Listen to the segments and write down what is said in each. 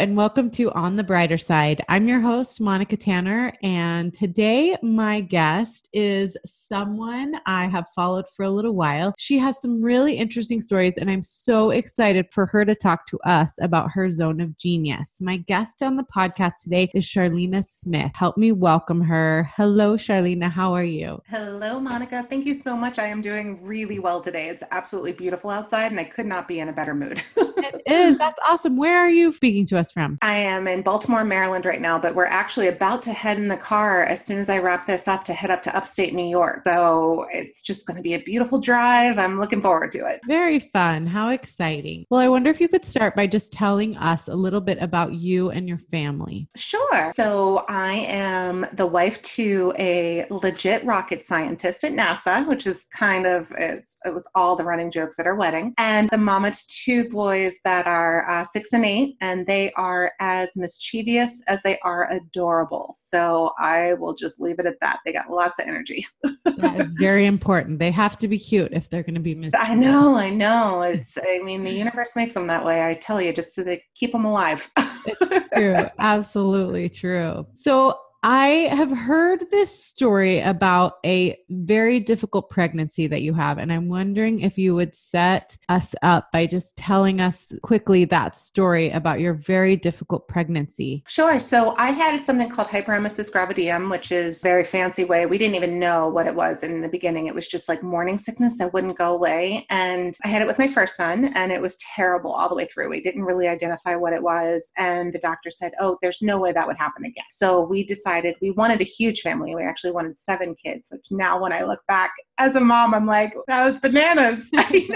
and welcome to On the Brighter Side. I'm your host, Monica Tanner, and today my guest is someone I have followed for a little while. She has some really interesting stories, and I'm so excited for her to talk to us about her zone of genius. My guest on the podcast today is Charlena Smith. Help me welcome her. Hello, Charlena. How are you? Hello, Monica. Thank you so much. I am doing really well today. It's absolutely beautiful outside, and I could not be in a better mood. It is. That's awesome. Where are you speaking to us from? I am in Baltimore, Maryland right now, but we're actually about to head in the car as soon as I wrap this up to head up to upstate New York. So it's just going to be a beautiful drive. I'm looking forward to it. Very fun. How exciting. Well, I wonder if you could start by just telling us a little bit about you and your family. Sure. So I am the wife to a legit rocket scientist at NASA, which is it was all the running jokes at our wedding, and the mama to two boys that are 6 and 8, and they are as mischievous as they are adorable. So I will just leave it at that. They got lots of energy. That is very important. They have to be cute if they're going to be mischievous. I know. The universe makes them that way. I tell you, just so they keep them alive. It's true. Absolutely true. So I have heard this story about a very difficult pregnancy that you have, and I'm wondering if you would set us up by just telling us quickly that story about your very difficult pregnancy. Sure. So I had something called hyperemesis gravidarum, which is a very fancy way. We didn't even know what it was in the beginning. It was just like morning sickness that wouldn't go away. And I had it with my first son, and it was terrible all the way through. We didn't really identify what it was. And the doctor said, oh, there's no way that would happen again. So we decided we wanted a huge family. We actually wanted 7 kids, which now when I look back as a mom, I'm like, that was bananas.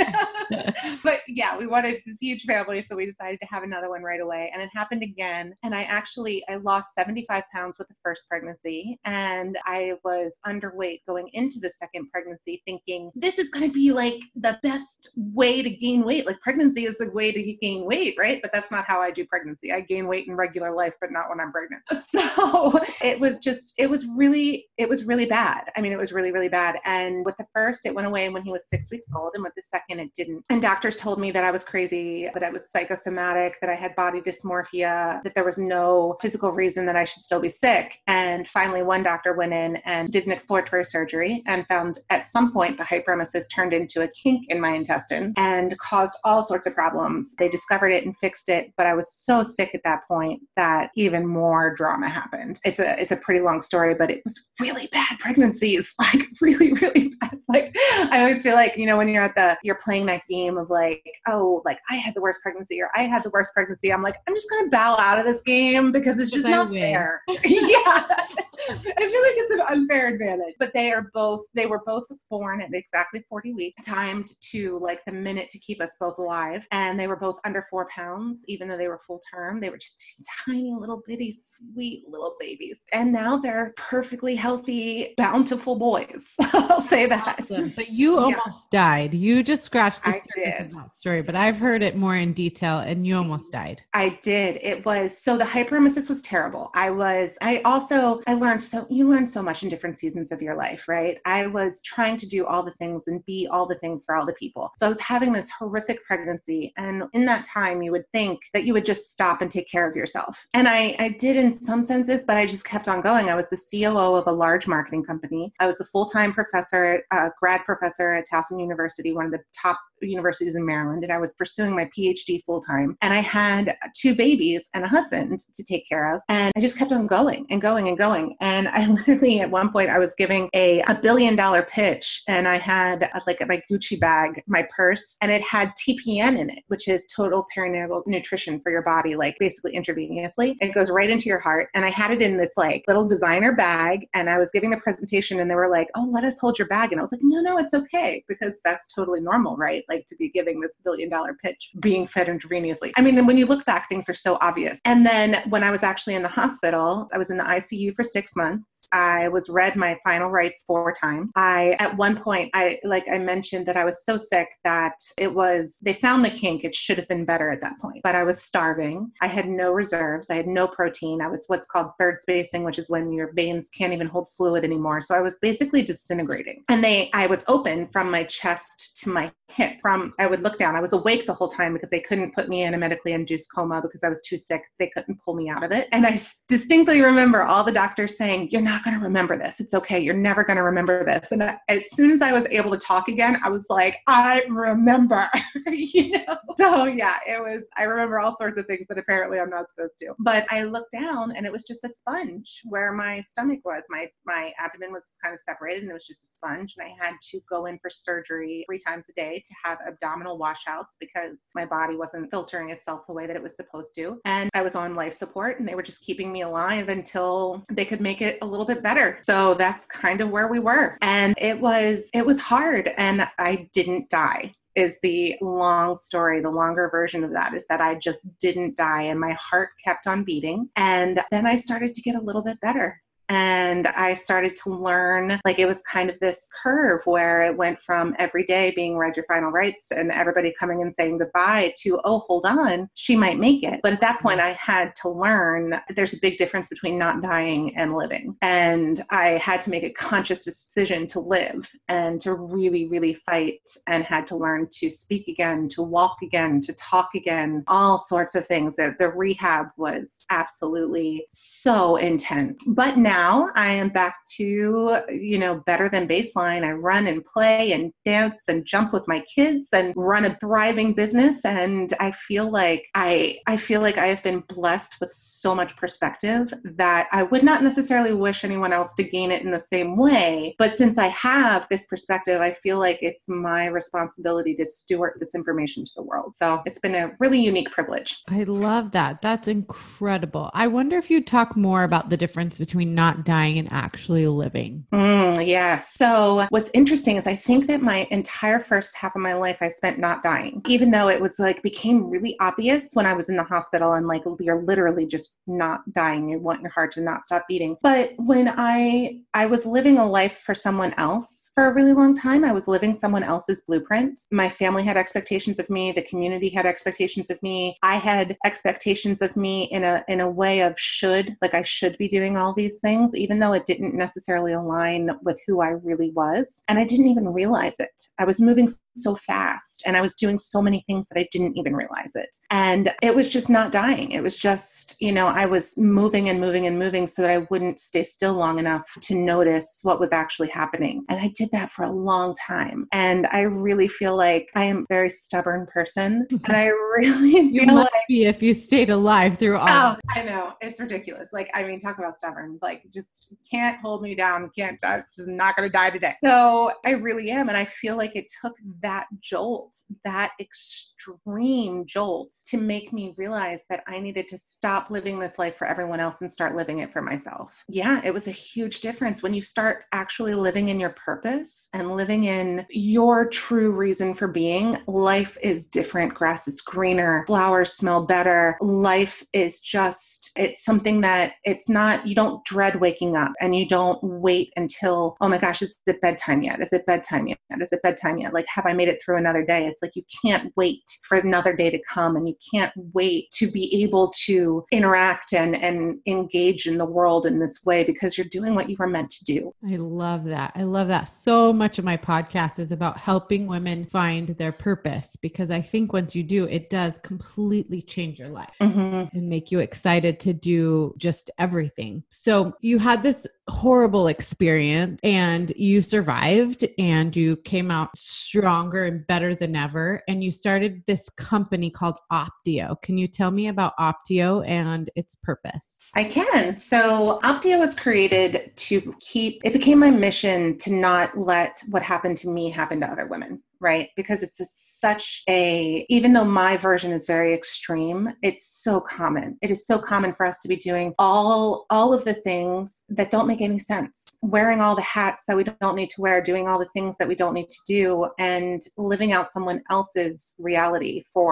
But yeah, we wanted this huge family. So we decided to have another one right away. And it happened again. And I lost 75 pounds with the first pregnancy. And I was underweight going into the second pregnancy, thinking this is going to be like the best way to gain weight. Like pregnancy is the way to gain weight, right? But that's not how I do pregnancy. I gain weight in regular life, but not when I'm pregnant. So it was really bad. I mean, it was really, really bad. And with the first, it went away when he was 6 weeks old. And with the second, it didn't. And doctors told me that I was crazy, that I was psychosomatic, that I had body dysmorphia, that there was no physical reason that I should still be sick. And finally, one doctor went in and did an exploratory surgery and found at some point the hyperemesis turned into a kink in my intestine and caused all sorts of problems. They discovered it and fixed it, but I was so sick at that point that even more drama happened. It's a pretty long story, but it was really bad pregnancies, like really, really bad. Like I always feel like, when you're playing that game of like, oh, like I had the worst pregnancy or I had the worst pregnancy. I'm like, I'm just going to bow out of this game because it's just not fair. Yeah. I feel like it's an unfair advantage, but they were both born at exactly 40 weeks, timed to like the minute to keep us both alive. And they were both under 4 pounds, even though they were full term. They were just tiny little bitty, sweet little babies. And now they're perfectly healthy, bountiful boys. I'll say that. Awesome. But you almost died. You just scratched the surface of that story, but I've heard it more in detail and you almost died. I did. So the hyperemesis was terrible. You learn so much in different seasons of your life, right? I was trying to do all the things and be all the things for all the people. So I was having this horrific pregnancy. And in that time, you would think that you would just stop and take care of yourself. And I did in some senses, but I just kept on going. I was the COO of a large marketing company. I was a full-time professor, grad professor at Towson University, one of the top universities in Maryland, and I was pursuing my PhD full-time. And I had 2 babies and a husband to take care of. And I just kept on going and going and going. And I literally, at one point, I was giving a $1 billion pitch, and I had like my Gucci bag, my purse, and it had TPN in it, which is total perinatal nutrition for your body, like basically intravenously. It goes right into your heart. And I had it in this like little designer bag, and I was giving the presentation, and they were like, oh, let us hold your bag. And I was like, no, it's okay, because that's totally normal, right? Like to be giving this $1 billion pitch, being fed intravenously. I mean, when you look back, things are so obvious. And then when I was actually in the hospital, I was in the ICU for 6 months. I was read my final rites 4 times. At one point, I mentioned that I was so sick that they found the kink. It should have been better at that point, but I was starving. I had no reserves. I had no protein. I was what's called third spacing, which is when your veins can't even hold fluid anymore. So I was basically disintegrating. And I was open from my chest to my hit from, I would look down. I was awake the whole time because they couldn't put me in a medically induced coma because I was too sick. They couldn't pull me out of it. And I distinctly remember all the doctors saying, you're not going to remember this. It's okay. You're never going to remember this. And as soon as I was able to talk again, I was like, I remember, So yeah, I remember all sorts of things that apparently I'm not supposed to. But I looked down and it was just a sponge where my stomach was. My abdomen was kind of separated and it was just a sponge. And I had to go in for surgery 3 times a day to have abdominal washouts because my body wasn't filtering itself the way that it was supposed to. And I was on life support and they were just keeping me alive until they could make it a little bit better. So that's kind of where we were. And it was hard and I didn't die. Is the long story. The longer version of that is that I just didn't die and my heart kept on beating. And then I started to get a little bit better. And I started to learn, like it was kind of this curve where it went from every day being read your final rites and everybody coming and saying goodbye to, oh, hold on, she might make it. But at that point I had to learn there's a big difference between not dying and living. And I had to make a conscious decision to live and to really, really fight, and had to learn to speak again, to walk again, to talk again, all sorts of things. The rehab was absolutely so intense. But now I am back to, better than baseline. I run and play and dance and jump with my kids and run a thriving business. And I feel like I have been blessed with so much perspective that I would not necessarily wish anyone else to gain it in the same way. But since I have this perspective, I feel like it's my responsibility to steward this information to the world. So it's been a really unique privilege. I love that. That's incredible. I wonder if you'd talk more about the difference between not dying and actually living. Yeah. So what's interesting is I think that my entire first half of my life I spent not dying, even though it was became really obvious when I was in the hospital and you're literally just not dying. You want your heart to not stop beating. But when I was living a life for someone else for a really long time, I was living someone else's blueprint. My family had expectations of me. The community had expectations of me. I had expectations of me in a way of I should be doing all these things, even though it didn't necessarily align with who I really was. And I didn't even realize it. I was moving so fast and I was doing so many things that I didn't even realize it. And it was just not dying. It was just, I was moving and moving and moving so that I wouldn't stay still long enough to notice what was actually happening. And I did that for a long time. And I really feel like I am a very stubborn person. And I really you feel must be if you stayed alive through all of this. I know. It's ridiculous. Talk about stubborn. Just can't hold me down. I'm just not going to die today. So I really am. And I feel like it took that jolt, that extreme jolt, to make me realize that I needed to stop living this life for everyone else and start living it for myself. Yeah, it was a huge difference when you start actually living in your purpose and living in your true reason for being. Life is different. Grass is greener. Flowers smell better. Life is it's something that it's not, you don't dread waking up and you don't wait until, oh my gosh, is it bedtime yet? Is it bedtime yet? Is it bedtime yet? Have I made it through another day? It's you can't wait for another day to come, and you can't wait to be able to interact and engage in the world in this way because you're doing what you were meant to do. I love that. I love that. So much of my podcast is about helping women find their purpose, because I think once you do, it does completely change your life and make you excited to do just everything. So you had this horrible experience and you survived and you came out stronger and better than ever. And you started this company called Optio. Can you tell me about Optio and its purpose? I can. So Optio was created it became my mission to not let what happened to me happen to other women. Right? Because it's even though my version is very extreme, it's so common. It is so common for us to be doing all of the things that don't make any sense, wearing all the hats that we don't need to wear, doing all the things that we don't need to do, and living out someone else's reality for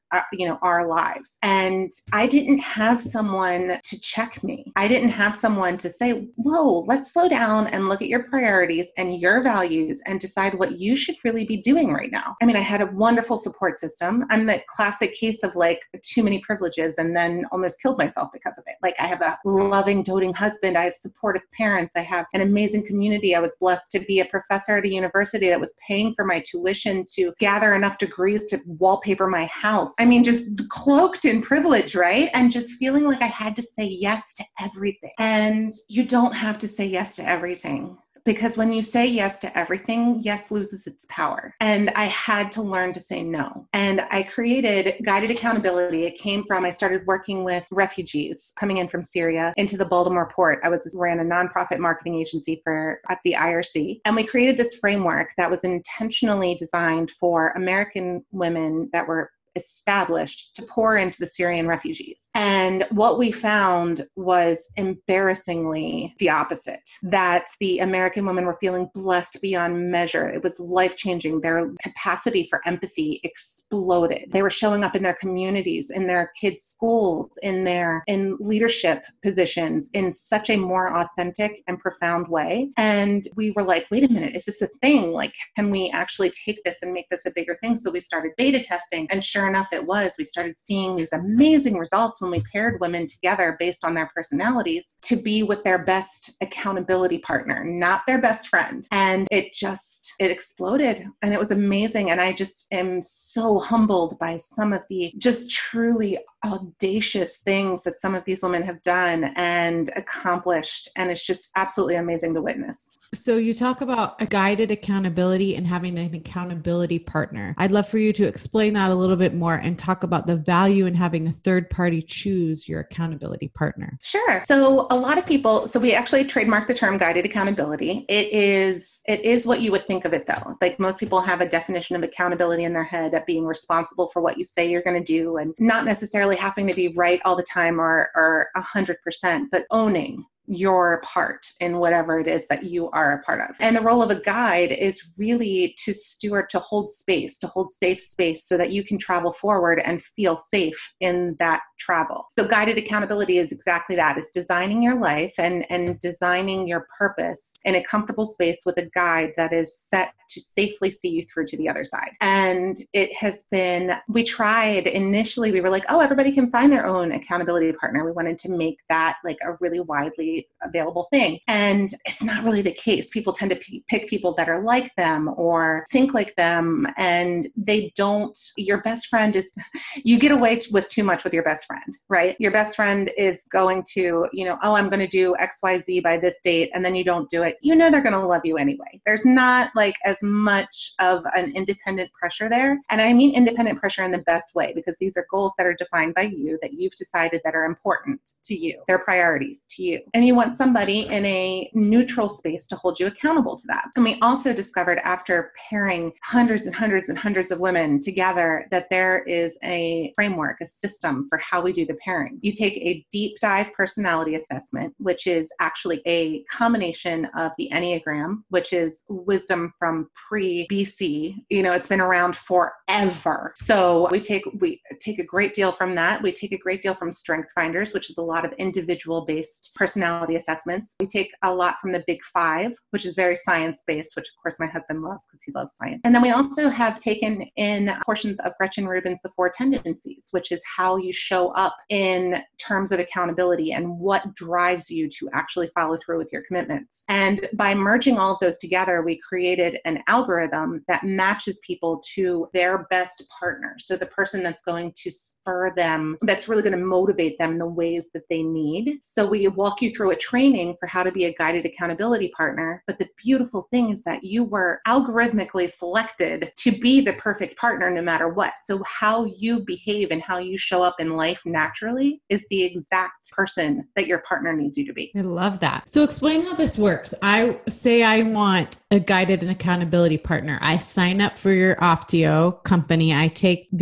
our lives. And I didn't have someone to check me. I didn't have someone to say, whoa, let's slow down and look at your priorities and your values and decide what you should really be doing right now. I mean, I had a wonderful support system. I'm the classic case of like too many privileges and then almost killed myself because of it. Like I have a loving, doting husband. I have supportive parents. I have an amazing community. I was blessed to be a professor at a university that was paying for my tuition to gather enough degrees to wallpaper my house. I mean, just cloaked in privilege, right? And just feeling like I had to say yes to everything. And you don't have to say yes to everything. Because when you say yes to everything, yes loses its power. And I had to learn to say no. And I created guided accountability. It came from, I started working with refugees coming in from Syria into the Baltimore port. I ran a nonprofit marketing agency at the IRC. And we created this framework that was intentionally designed for American women that were established to pour into the Syrian refugees. And what we found was embarrassingly the opposite, that the American women were feeling blessed beyond measure. It was life-changing. Their capacity for empathy exploded. They were showing up in their communities, in their kids' schools, in leadership positions in such a more authentic and profound way. And we were like, wait a minute, is this a thing? Like, can we actually take this and make this a bigger thing? So we started beta testing, and sure enough, it was. We started seeing these amazing results when we paired women together based on their personalities to be with their best accountability partner, not their best friend. And it exploded, and it was amazing. And I just am so humbled by some of the just truly audacious things that some of these women have done and accomplished. And it's just absolutely amazing to witness. So you talk about a guided accountability and having an accountability partner. I'd love for you to explain that a little bit more and talk about the value in having a third party choose your accountability partner. Sure. So a lot of people, we actually trademarked the term guided accountability. It is what you would think of it though. Like most people have a definition of accountability in their head of being responsible for what you say you're going to do and not necessarily having to be right all the time or 100%, but owning your part in whatever it is that you are a part of. And the role of a guide is really to steward, to hold space, to hold safe space so that you can travel forward and feel safe in that travel. So guided accountability is exactly that. It's designing your life and designing your purpose in a comfortable space with a guide that is set to safely see you through to the other side. And it has been, we tried initially, we were like, oh, everybody can find their own accountability partner. We wanted to make that like a really widely available thing. And it's not really the case. People tend to pick people that are like them or think like them. And they don't, your best friend is, you get away with too much with your best friend, right? Your best friend is going to, oh, I'm going to do XYZ by this date. And then you don't do it. They're going to love you anyway. There's not like as much of an independent pressure there. And I mean independent pressure in the best way, because these are goals that are defined by you, that you've decided that are important to you. They're priorities to you. And you want somebody in a neutral space to hold you accountable to that. And we also discovered after pairing hundreds and hundreds and hundreds of women together that there is a framework, a system for how we do the pairing. You take a deep dive personality assessment, which is actually a combination of the Enneagram, which is wisdom from pre-BC. It's been around forever. So we take a great deal from that. We take a great deal from Strength Finders, which is a lot of individual-based personality assessments. We take a lot from the Big Five, which is very science-based, which of course my husband loves because he loves science. And then we also have taken in portions of Gretchen Rubin's The Four Tendencies, which is how you show up in terms of accountability and what drives you to actually follow through with your commitments. And by merging all of those together, we created an algorithm that matches people to their best partner. So the person that's going to spur them, that's really going to motivate them in the ways that they need. So we walk you through a training for how to be a guided accountability partner. But the beautiful thing is that you were algorithmically selected to be the perfect partner no matter what. So how you behave and how you show up in life naturally is the exact person that your partner needs you to be. I love that. So explain how this works. I say I want a guided and accountability partner. I sign up for your Optio company. I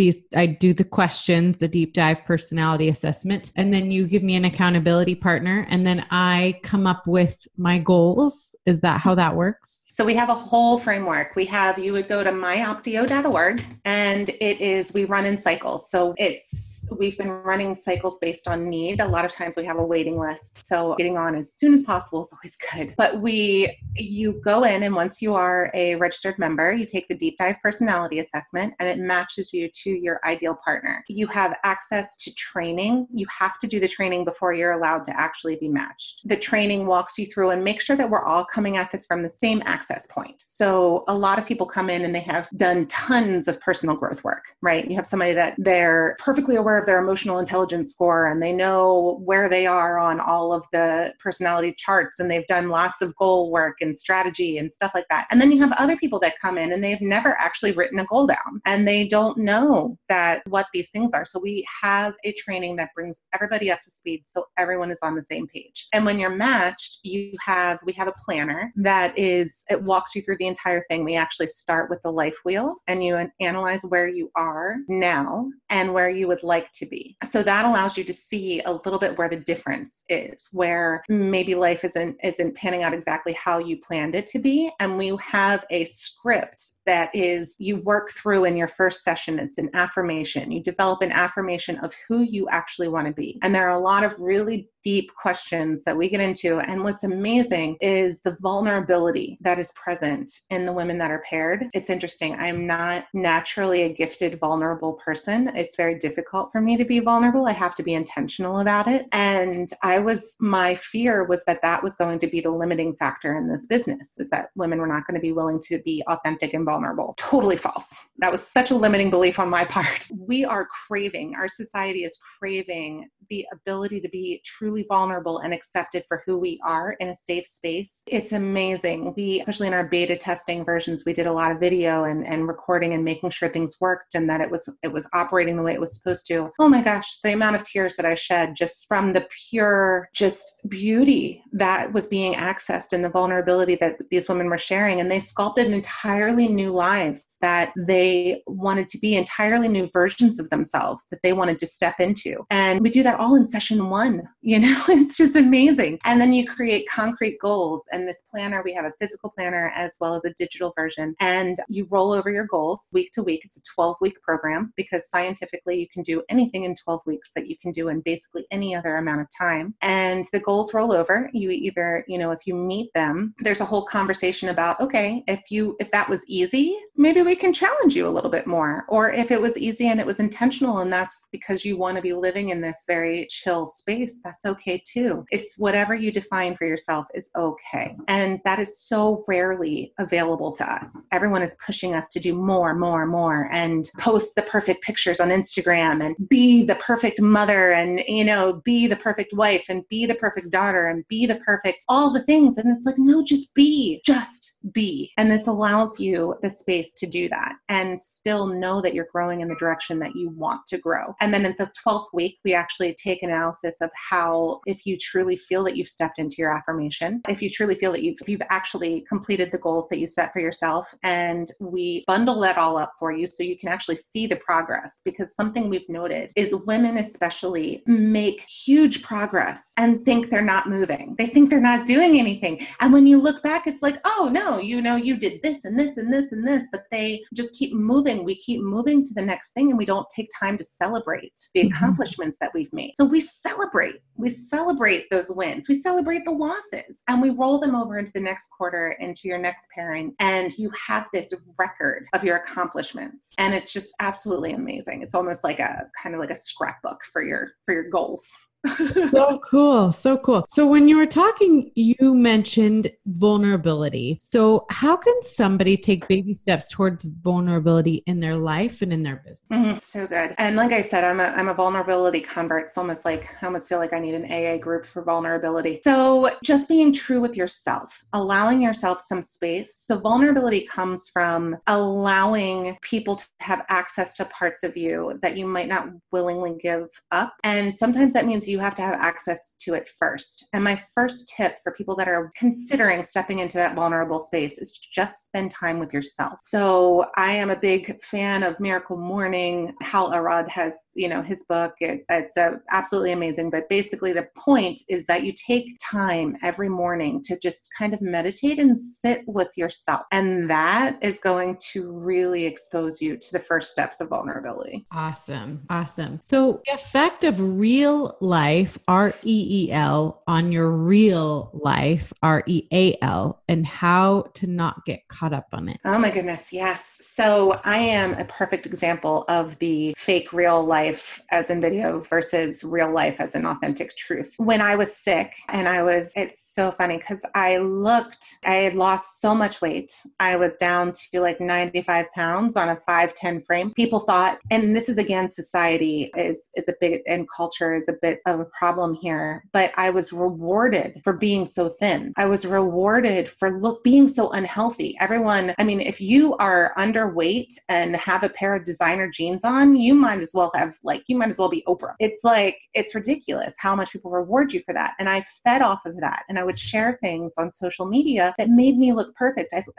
do the questions, the deep dive personality assessment, and then you give me an accountability partner. And then I come up with my goals. Is that how that works? So we have a whole framework. You would go to myoptio.org, and we run in cycles. So we've been running cycles based on need. A lot of times we have a waiting list. So getting on as soon as possible is always good. But you go in, and once you are a registered member, you take the deep dive personality assessment, and it matches you to your ideal partner. You have access to training. You have to do the training before you're allowed to actually be matched. The training walks you through and make sure that we're all coming at this from the same access point. So a lot of people come in and they have done tons of personal growth work, right? You have somebody that they're perfectly aware of their emotional intelligence score, and they know where they are on all of the personality charts, and they've done lots of goal work and strategy and stuff like that. And then you have other people that come in and they've never actually written a goal down, and they don't know what these things are. So we have a training that brings everybody up to speed so everyone is on the same page. And when you're matched, we have a planner it walks you through the entire thing. We actually start with the life wheel, and you analyze where you are now and where you would like to be. So that allows you to see a little bit where the difference is, where maybe life isn't panning out exactly how you planned it to be. And we have a script that you work through in your first session. It's an affirmation. You develop an affirmation of who you actually want to be. And there are a lot of really deep questions that we get into. And what's amazing is the vulnerability that is present in the women that are paired. It's interesting. I'm not naturally a gifted, vulnerable person. It's very difficult for me to be vulnerable. I have to be intentional about it. And my fear was that was going to be the limiting factor in this business, is that women were not going to be willing to be authentic and vulnerable. Totally false. That was such a limiting belief on my part. Our society is craving the ability to be truly vulnerable and accepted for who we are in a safe space. It's amazing. Especially in our beta testing versions, we did a lot of video and recording and making sure things worked and that it was operating the way it was supposed to. Oh my gosh, the amount of tears that I shed just from the pure beauty that was being accessed and the vulnerability that these women were sharing. And they sculpted entirely new lives that they wanted to be, entirely new versions of themselves that they wanted to step into. And we do that all in session 1, it's just amazing. And then you create concrete goals. And this planner, we have a physical planner as well as a digital version. And you roll over your goals week to week. It's a 12-week program because scientifically you can do anything in 12 weeks that you can do in basically any other amount of time. And the goals roll over. You either, if you meet them, there's a whole conversation about, okay, if that was easy, maybe we can challenge you a little bit more. Or if it was easy and it was intentional and that's because you want to be living in this very chill space, that's okay too. It's whatever you define for yourself is okay. And that is so rarely available to us. Everyone is pushing us to do more and post the perfect pictures on Instagram and be the perfect mother and, be the perfect wife and be the perfect daughter and be the perfect, all the things. And it's like, no, just be. And this allows you the space to do that and still know that you're growing in the direction that you want to grow. And then in the 12th week, we actually take analysis of how, if you truly feel that you've stepped into your affirmation, if you truly feel that you've actually completed the goals that you set for yourself, and we bundle that all up for you so you can actually see the progress. Because something we've noted is women especially make huge progress and think they're not moving. They think they're not doing anything. And when you look back, it's like, oh no, you did this and this and this and this, but they just keep moving. We keep moving to the next thing and we don't take time to celebrate the accomplishments that we've made. So we celebrate those wins. We celebrate the losses and we roll them over into the next quarter, into your next pairing. And you have this record of your accomplishments. And it's just absolutely amazing. It's almost like a kind of like a scrapbook for your goals. So cool. So when you were talking, you mentioned vulnerability. So how can somebody take baby steps towards vulnerability in their life and in their business? So good. And like I said, I'm a vulnerability convert. It's almost like, I almost feel like I need an AA group for vulnerability. So just being true with yourself, allowing yourself some space. So vulnerability comes from allowing people to have access to parts of you that you might not willingly give up. And sometimes that means you have to have access to it first. And my first tip for people that are considering stepping into that vulnerable space is to just spend time with yourself. So I am a big fan of Miracle Morning. Hal Elrod has, his book. It's absolutely amazing. But basically the point is that you take time every morning to just kind of meditate and sit with yourself. And that is going to really expose you to the first steps of vulnerability. Awesome. So the effect of real life, REEL, on your real life, REAL, and how to not get caught up on it. Oh my goodness. Yes. So I am a perfect example of the fake real life as in video versus real life as an authentic truth. When I was sick it's so funny because I had lost so much weight. I was down to like 95 pounds on a 5'10" frame. People thought, and this is again, society is a big, and culture is a bit of a problem here, but I was rewarded for being so thin. I was rewarded for being so unhealthy. Everyone, if you are underweight and have a pair of designer jeans on, you might as well be Oprah. It's ridiculous how much people reward you for that. And I fed off of that. And I would share things on social media that made me look perfect. I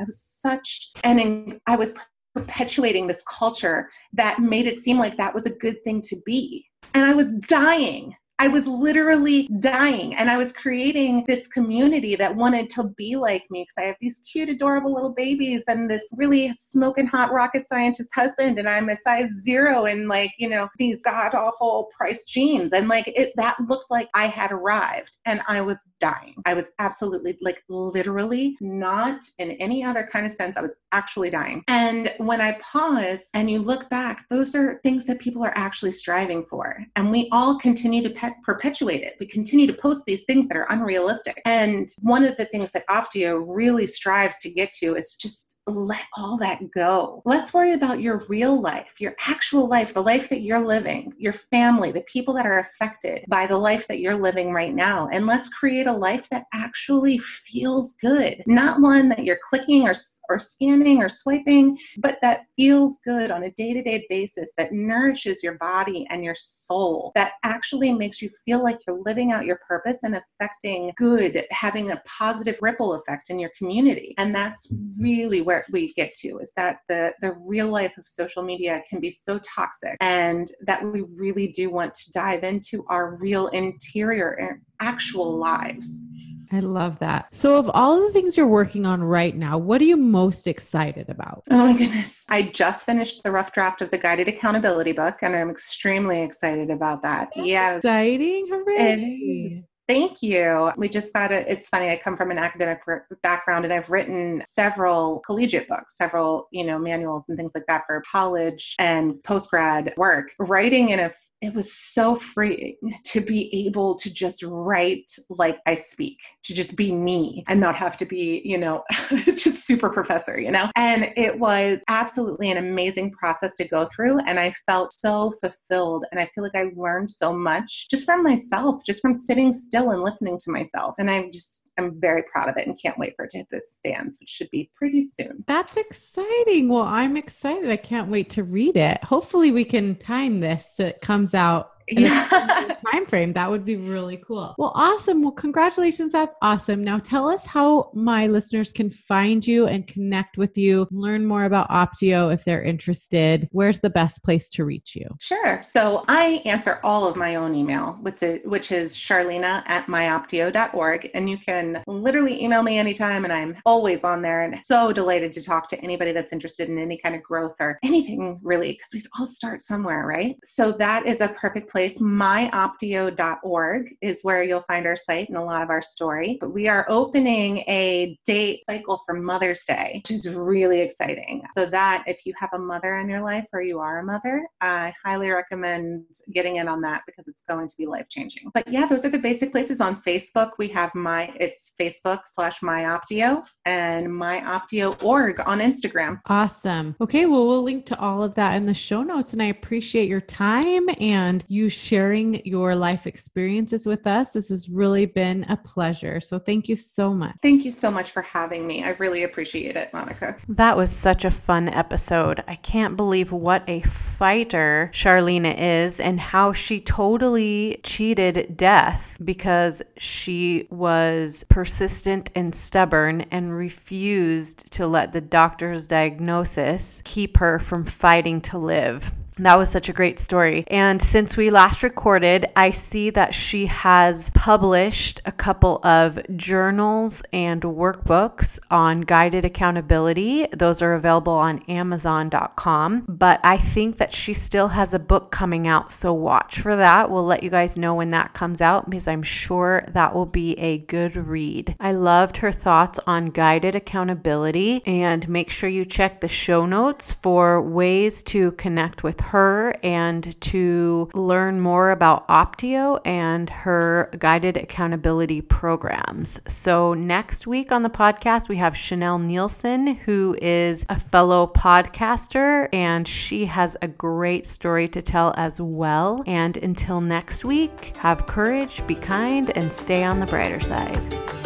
was perpetuating this culture that made it seem like that was a good thing to be. And I was dying. I was literally dying, and I was creating this community that wanted to be like me because I have these cute, adorable little babies and this really smoking hot rocket scientist husband, and I'm a size 0 and these god awful priced jeans, and that looked like I had arrived, and I was dying. I was absolutely literally, not in any other kind of sense. I was actually dying. And when I pause and you look back, those are things that people are actually striving for, and we all continue to perpetuate it. We continue to post these things that are unrealistic. And one of the things that Optio really strives to get to is just let all that go. Let's worry about your real life, your actual life, the life that you're living, your family, the people that are affected by the life that you're living right now. And let's create a life that actually feels good, not one that you're clicking or scanning or swiping, but that feels good on a day-to-day basis, that nourishes your body and your soul, that actually makes you feel like you're living out your purpose and affecting good, having a positive ripple effect in your community. And that's really where we get to, is that the real life of social media can be so toxic, and that we really do want to dive into our real interior and actual lives. I love that. So of all the things you're working on right now, what are you most excited about? Oh my goodness. I just finished the rough draft of the Guided Accountability book, and I'm extremely excited about that. That's exciting. Hooray. It is. Thank you. We just got it. It's funny. I come from an academic background, and I've written several collegiate books, several, manuals and things like that for college and post-grad work. It was so freeing to be able to just write like I speak, to just be me and not have to be, just super professor, And it was absolutely an amazing process to go through. And I felt so fulfilled. And I feel like I learned so much just from myself, just from sitting still and listening to myself. And I'm very proud of it and can't wait for it to hit the stands, which should be pretty soon. That's exciting. Well, I'm excited. I can't wait to read it. Hopefully we can time this so it comes out in a time frame. That would be really cool. Well, awesome. Well, congratulations. That's awesome. Now tell us how my listeners can find you and connect with you, learn more about Optio if they're interested. Where's the best place to reach you? Sure. So I answer all of my own email, which is charlena@myoptio.org. And you can literally email me anytime, and I'm always on there, and so delighted to talk to anybody that's interested in any kind of growth or anything really, because we all start somewhere, right? So that is a perfect place. Myoptio.org is where you'll find our site and a lot of our story. But we are opening a date cycle for Mother's Day, which is really exciting. So that if you have a mother in your life or you are a mother, I highly recommend getting in on that because it's going to be life-changing. But yeah, those are the basic places. On Facebook, we have it's Facebook/myoptio and myoptio.org on Instagram. Awesome. Okay. Well, we'll link to all of that in the show notes, and I appreciate your time and you you sharing your life experiences with us. This has really been a pleasure. So thank you so much. Thank you so much for having me. I really appreciate it, Monica. That was such a fun episode. I can't believe what a fighter Charlena is and how she totally cheated death because she was persistent and stubborn and refused to let the doctor's diagnosis keep her from fighting to live. That was such a great story. And since we last recorded, I see that she has published a couple of journals and workbooks on guided accountability. Those are available on Amazon.com. But I think that she still has a book coming out, so watch for that. We'll let you guys know when that comes out because I'm sure that will be a good read. I loved her thoughts on guided accountability, and make sure you check the show notes for ways to connect with her and to learn more about Opteo and her guided accountability programs. So next week on the podcast, we have Chanel Nielsen, who is a fellow podcaster, and she has a great story to tell as well. And until next week, have courage, be kind, and stay on the brighter side.